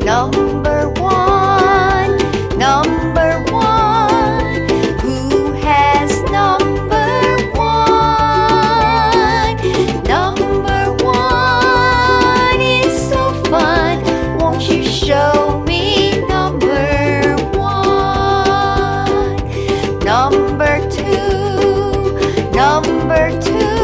Number one, number one. Who has number one? Number one is so fun. Won't you show me number one? Number two, number two.